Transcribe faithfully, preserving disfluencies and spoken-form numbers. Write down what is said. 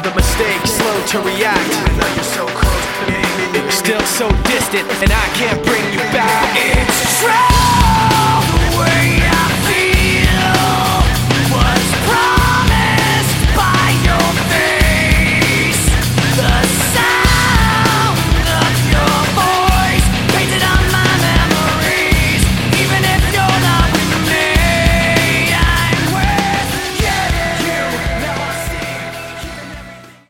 the mistake, slow to react. Even though you're so close, baby, still so distant, and I can't bring you back. It's true.